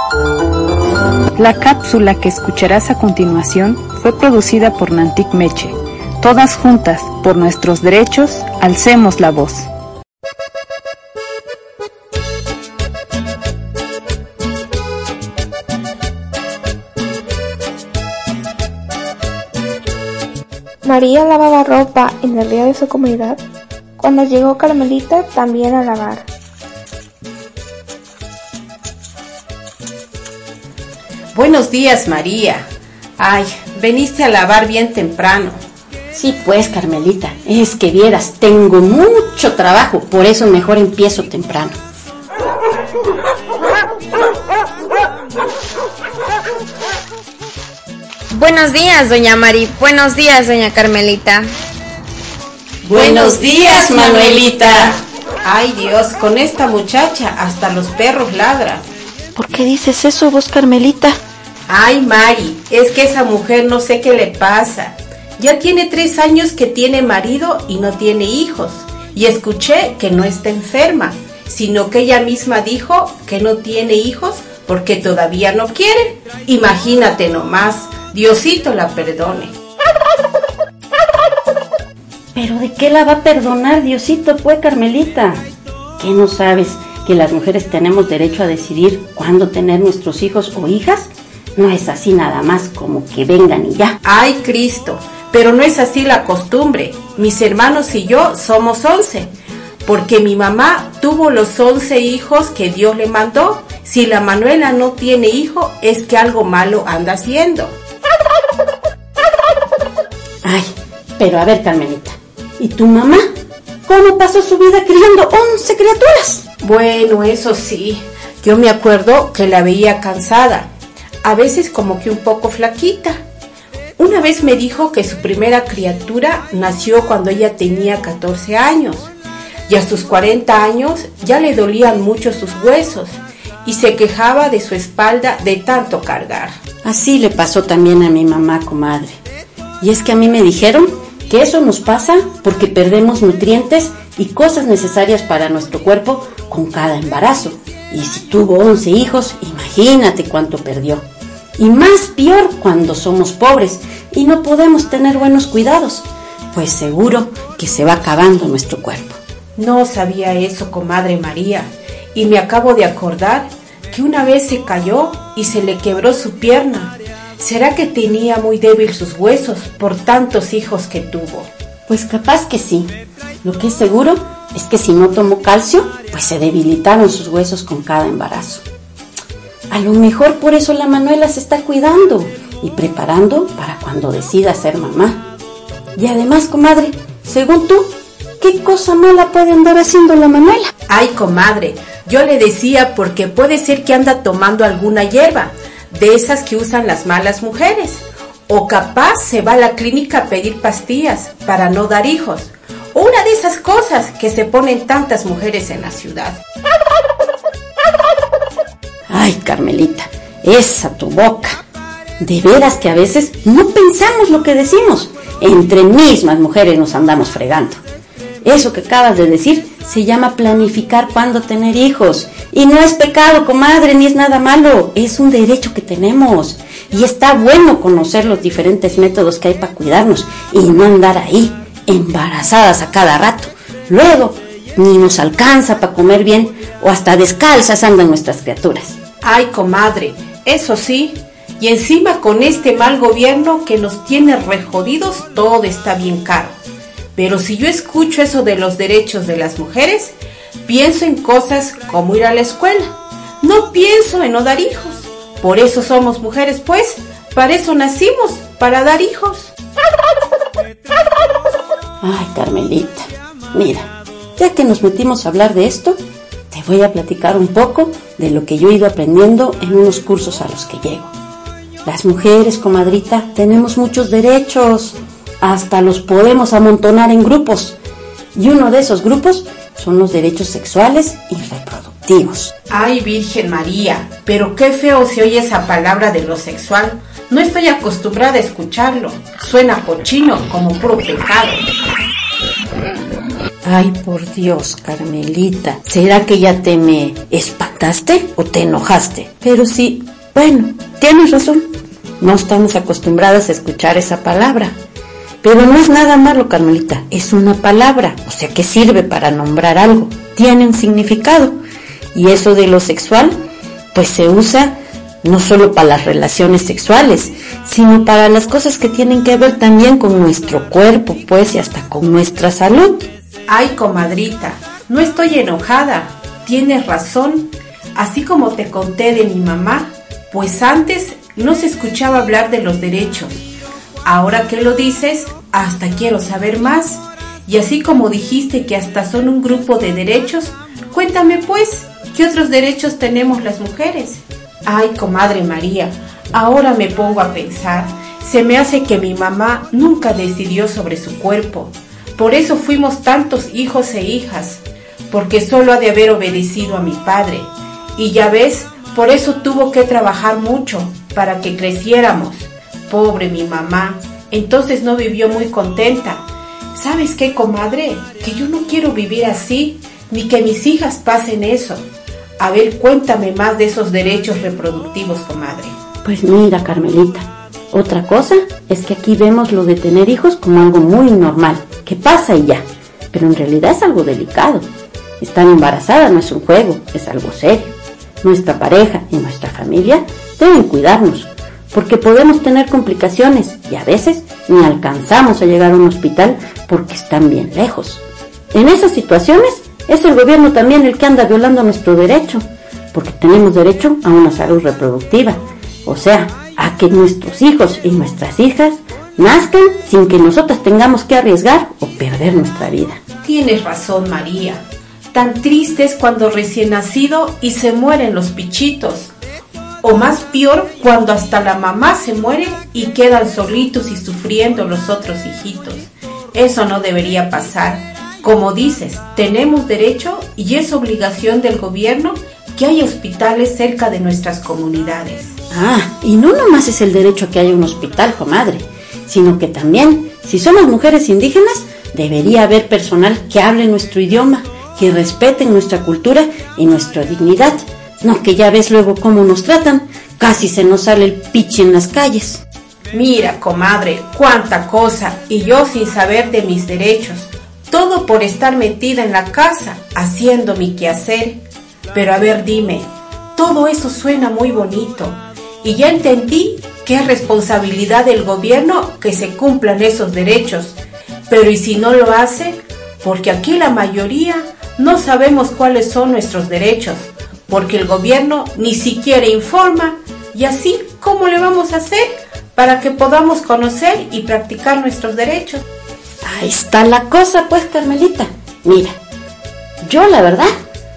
La cápsula que escucharás a continuación fue producida por Nantic Meche. Todas juntas, por nuestros derechos, alcemos la voz. María lavaba ropa en el río de su comunidad. Cuando llegó Carmelita, también a lavar. Buenos días, María. Ay, veniste a lavar bien temprano. Sí, pues, Carmelita, es que vieras, tengo mucho trabajo, por eso mejor empiezo temprano. Buenos días, doña Mari. Buenos días, doña Carmelita. Buenos días, Manuelita. Ay, Dios, con esta muchacha hasta los perros ladran. ¿Por qué dices eso vos, Carmelita? Ay, Mari, es que esa mujer no sé qué le pasa. Ya tiene 3 años que tiene marido y no tiene hijos. Y escuché que no está enferma, sino que ella misma dijo que no tiene hijos porque todavía no quiere. Imagínate nomás, Diosito la perdone. ¿Pero de qué la va a perdonar Diosito, pues, Carmelita? ¿Qué no sabes que las mujeres tenemos derecho a decidir cuándo tener nuestros hijos o hijas? No es así nada más como que vengan y ya. Ay, Cristo, pero no es así la costumbre. Mis hermanos y yo somos 11, porque mi mamá tuvo los 11 hijos que Dios le mandó. Si la Manuela no tiene hijo, es que algo malo anda haciendo. Ay, pero a ver, Carmelita, ¿y tu mamá? ¿Cómo pasó su vida criando 11 criaturas? Bueno, eso sí, yo me acuerdo que la veía cansada, a veces como que un poco flaquita. Una vez me dijo que su primera criatura nació cuando ella tenía 14 años y a sus 40 años ya le dolían mucho sus huesos y se quejaba de su espalda de tanto cargar. Así le pasó también a mi mamá, comadre. Y es que a mí me dijeron que eso nos pasa porque perdemos nutrientes y cosas necesarias para nuestro cuerpo con cada embarazo. Y si tuvo 11 hijos, imagínate cuánto perdió. Y más peor cuando somos pobres y no podemos tener buenos cuidados, pues seguro que se va acabando nuestro cuerpo. No sabía eso, comadre María, y me acabo de acordar que una vez se cayó y se le quebró su pierna. ¿Será que tenía muy débil sus huesos por tantos hijos que tuvo? Pues capaz que sí. Lo que es seguro es que si no tomó calcio, pues se debilitaron sus huesos con cada embarazo. A lo mejor por eso la Manuela se está cuidando y preparando para cuando decida ser mamá. Y además, comadre, según tú, ¿qué cosa mala puede andar haciendo la Manuela? Ay, comadre, yo le decía porque puede ser que anda tomando alguna hierba, de esas que usan las malas mujeres. O capaz se va a la clínica a pedir pastillas para no dar hijos. O una de esas cosas que se ponen tantas mujeres en la ciudad. Ay, Carmelita, esa tu boca. De veras que a veces no pensamos lo que decimos. Entre mismas mujeres nos andamos fregando. Eso que acabas de decir se llama planificar cuándo tener hijos. Y no es pecado, comadre, ni es nada malo. Es un derecho que tenemos. Y está bueno conocer los diferentes métodos que hay para cuidarnos y no andar ahí, embarazadas a cada rato. Luego, ni nos alcanza para comer bien o hasta descalzas andan nuestras criaturas. Ay, comadre, eso sí. Y encima con este mal gobierno que nos tiene rejodidos, todo está bien caro. Pero si yo escucho eso de los derechos de las mujeres, pienso en cosas como ir a la escuela. No pienso en no dar hijos. Por eso somos mujeres, pues. Para eso nacimos, para dar hijos. Ay, Carmelita, mira, ya que nos metimos a hablar de esto, te voy a platicar un poco de lo que yo he ido aprendiendo en unos cursos a los que llego. Las mujeres, comadrita, tenemos muchos derechos. Hasta los podemos amontonar en grupos. Y uno de esos grupos son los derechos sexuales y reproductivos. Ay, Virgen María, pero qué feo se oye esa palabra de lo sexual. No estoy acostumbrada a escucharlo. Suena cochino, como puro pecado. Ay, por Dios, Carmelita, ¿será que ya te me espantaste o te enojaste? Pero sí, bueno, tienes razón, no estamos acostumbradas a escuchar esa palabra. Pero no es nada malo, Carmelita, es una palabra, o sea que sirve para nombrar algo, tiene un significado. Y eso de lo sexual, pues se usa no solo para las relaciones sexuales, sino para las cosas que tienen que ver también con nuestro cuerpo, pues, y hasta con nuestra salud. Ay, comadrita, no estoy enojada, tienes razón. Así como te conté de mi mamá, pues antes no se escuchaba hablar de los derechos. Ahora que lo dices, hasta quiero saber más. Y así como dijiste que hasta son un grupo de derechos, cuéntame pues, ¿qué otros derechos tenemos las mujeres? Ay, comadre María, ahora me pongo a pensar. Se me hace que mi mamá nunca decidió sobre su cuerpo. Por eso fuimos tantos hijos e hijas, porque solo ha de haber obedecido a mi padre. Y ya ves, por eso tuvo que trabajar mucho, para que creciéramos. Pobre mi mamá, entonces no vivió muy contenta. ¿Sabes qué, comadre? Que yo no quiero vivir así, ni que mis hijas pasen eso. A ver, cuéntame más de esos derechos reproductivos, comadre. Pues mira, Carmelita, otra cosa es que aquí vemos lo de tener hijos como algo muy normal, que pasa y ya, pero en realidad es algo delicado. Estar embarazada no es un juego, es algo serio. Nuestra pareja y nuestra familia deben cuidarnos, porque podemos tener complicaciones y a veces ni alcanzamos a llegar a un hospital porque están bien lejos. En esas situaciones es el gobierno también el que anda violando nuestro derecho, porque tenemos derecho a una salud reproductiva, o sea, a que nuestros hijos y nuestras hijas nazcan sin que nosotras tengamos que arriesgar o perder nuestra vida. Tienes razón, María. Tan triste es cuando recién nacido y se mueren los pichitos. O más peor, cuando hasta la mamá se muere y quedan solitos y sufriendo los otros hijitos. Eso no debería pasar. Como dices, tenemos derecho y es obligación del gobierno que haya hospitales cerca de nuestras comunidades. Ah, y no nomás es el derecho a que haya un hospital, comadre, sino que también, si somos mujeres indígenas, debería haber personal que hable nuestro idioma, que respeten nuestra cultura y nuestra dignidad. No, que ya ves luego cómo nos tratan, casi se nos sale el pichi en las calles. Mira, comadre, cuánta cosa, y yo sin saber de mis derechos. Todo por estar metida en la casa, haciendo mi quehacer. Pero a ver, dime, todo eso suena muy bonito, y ya entendí que es responsabilidad del gobierno que se cumplan esos derechos. Pero ¿y si no lo hace? Porque aquí la mayoría no sabemos cuáles son nuestros derechos, porque el gobierno ni siquiera informa, y así, ¿cómo le vamos a hacer para que podamos conocer y practicar nuestros derechos? Ahí está la cosa, pues, Carmelita. Mira, yo la verdad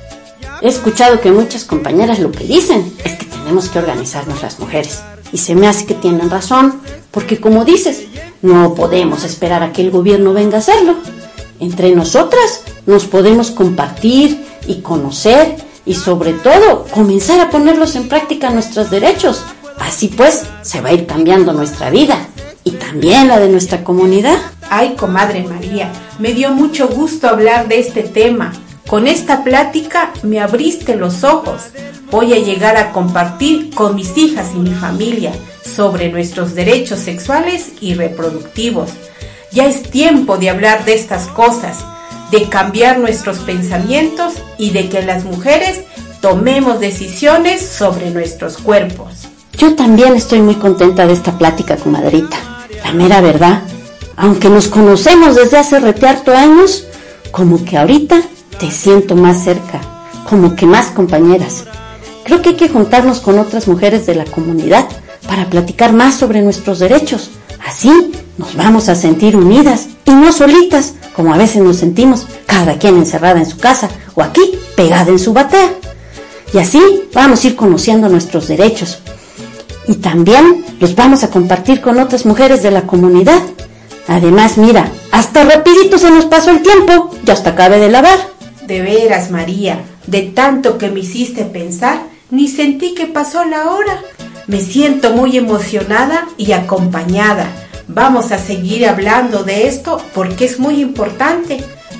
he escuchado que muchas compañeras lo que dicen es que tenemos que organizarnos las mujeres. Y se me hace que tienen razón, porque como dices, no podemos esperar a que el gobierno venga a hacerlo. Entre nosotras nos podemos compartir y conocer y sobre todo comenzar a ponerlos en práctica nuestros derechos. Así pues, se va a ir cambiando nuestra vida y también la de nuestra comunidad. Ay, comadre María, me dio mucho gusto hablar de este tema. Con esta plática me abriste los ojos. Voy a llegar a compartir con mis hijas y mi familia sobre nuestros derechos sexuales y reproductivos. Ya es tiempo de hablar de estas cosas, de cambiar nuestros pensamientos y de que las mujeres tomemos decisiones sobre nuestros cuerpos. Yo también estoy muy contenta de esta plática, comadrita. La mera verdad, aunque nos conocemos desde hace harto años, como que ahorita te siento más cerca, como que más compañeras. Creo que hay que juntarnos con otras mujeres de la comunidad para platicar más sobre nuestros derechos. Así nos vamos a sentir unidas y no solitas, como a veces nos sentimos, cada quien encerrada en su casa o aquí, pegada en su batea. Y así vamos a ir conociendo nuestros derechos. Y también los vamos a compartir con otras mujeres de la comunidad. Además, mira, hasta rapidito se nos pasó el tiempo, ya hasta acabé de lavar. De veras, María, de tanto que me hiciste pensar, ni sentí que pasó la hora. Me siento muy emocionada y acompañada. Vamos a seguir hablando de esto porque es muy importante.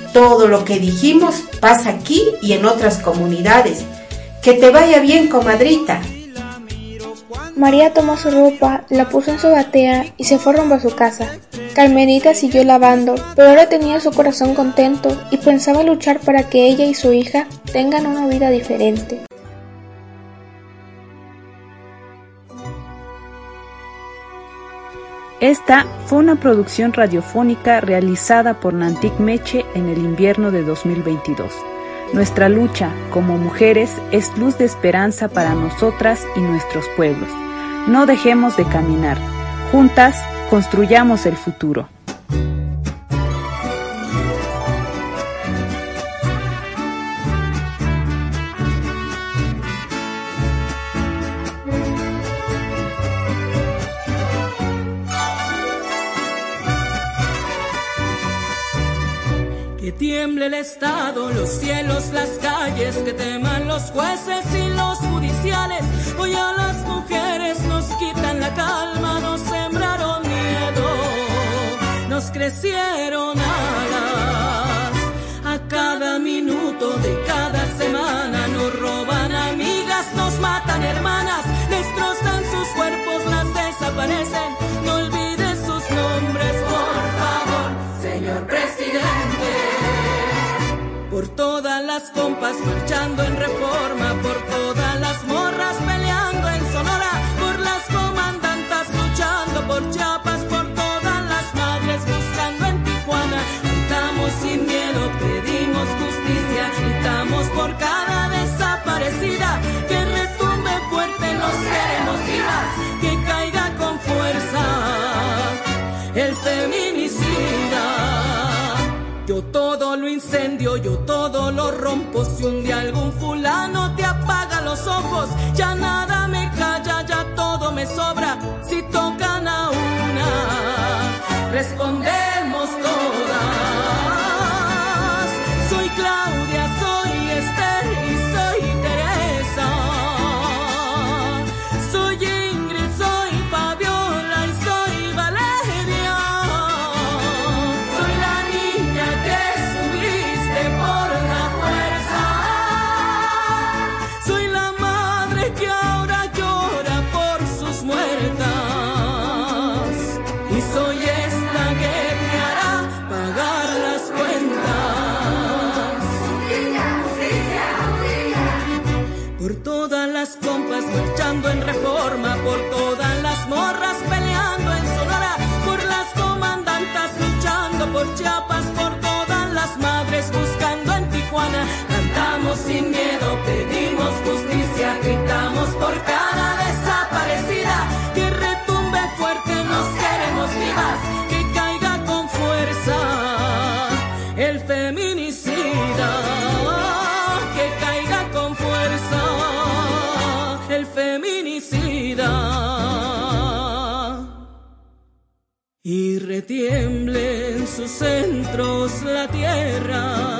todo lo que dijimos pasa aquí y en otras comunidades. Que te vaya bien, comadrita. María tomó su ropa, la puso en su batea y se fue rumbo a su casa. Carmelita siguió lavando, pero ahora tenía su corazón contento y pensaba luchar para que ella y su hija tengan una vida diferente. Esta fue una producción radiofónica realizada por Nantic Meche en el invierno de 2022. Nuestra lucha como mujeres es luz de esperanza para nosotras y nuestros pueblos. No dejemos de caminar. Juntas construyamos el futuro. Que tiemble el Estado, los cielos, las calles, que teman los jueces y los judiciales. Hoy a las mujeres nos quitan la calma, nos sembraron miedo, nos crecieron alas. A cada minuto de cada semana nos roban amigas, nos matan hermanas, destrozan sus cuerpos, las desaparecen. No olvides sus nombres, por favor, señor presidente. Por todas las compas marchando en Reforma, por todas las morras peleando en Sonora, por las comandantas luchando por Chiapas, por todas las madres buscando en Tijuana. Gritamos sin miedo, pedimos justicia, gritamos por cada desaparecida. Que retumbe fuerte, nos queremos vivas, que caiga con fuerza el feminicida. Yo todo lo incendio, yo todo lo rompo. Si un día algún fulano te apaga los ojos, ya nada me calla, ya todo me sobra. Si tocan a una, respondemos todas. Soy Claudia, soy Esther y soy Teresa. Soy Ingrid, soy Fabiola y soy Valeria. Soy la niña que subiste por la fuerza. Soy la madre que ahora llora por sus muertas. Y soy esta que te hará pagar las cuentas. Por todas las compas marchando en Reforma, por todas las morras peleando en Sonora, por las comandantas luchando por Chiapas, por todas las madres buscando en Tijuana. Cantamos sin miedo, pedimos justicia, gritamos por cada desaparecida. Que retumbe fuerte, nos queremos vivas, que caiga con fuerza el feminicida. Que caiga con fuerza el feminicida. Y retiemble en sus centros la tierra.